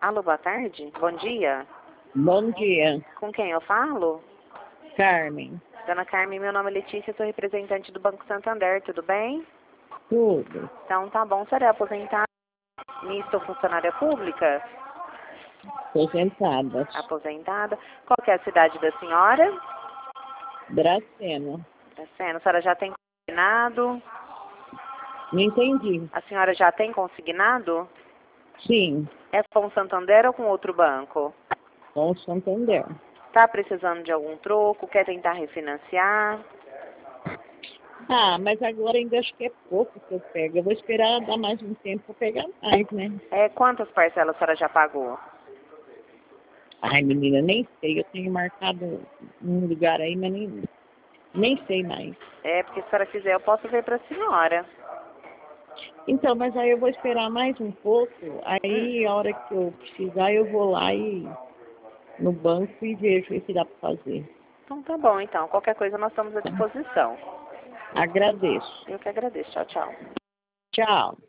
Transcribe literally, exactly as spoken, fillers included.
Alô, boa tarde. Bom dia. Bom dia, Com quem eu falo? Carmen. Dona Carmen, meu nome é Letícia, sou representante do Banco Santander, tudo bem? Tudo. Então tá bom, será aposentada? Misto ou funcionária pública? Aposentadas. Aposentada. Qual que é a cidade da senhora? Dracena. Dracena. A senhora já tem consignado? Não entendi. A senhora já tem consignado? Sim, É com o Santander ou com outro banco? com o Santander. Tá precisando de algum troco? Quer tentar refinanciar? Ah, mas agora ainda acho que é pouco que eu pego. Eu vou esperar dar mais um tempo para pegar mais, né? É, quantas parcelas a senhora já pagou? Ai, menina, nem sei. Eu tenho marcado um lugar aí, mas nem, nem sei mais. É, porque se a senhora quiser eu posso ver para a senhora. Então, mas aí eu vou esperar mais um pouco. Hum. Aí, a hora que eu precisar, eu vou lá e no banco e vejo o que dá para fazer. Então tá bom, então. Qualquer coisa nós estamos à disposição. Agradeço. Eu que agradeço. Tchau, tchau. Tchau.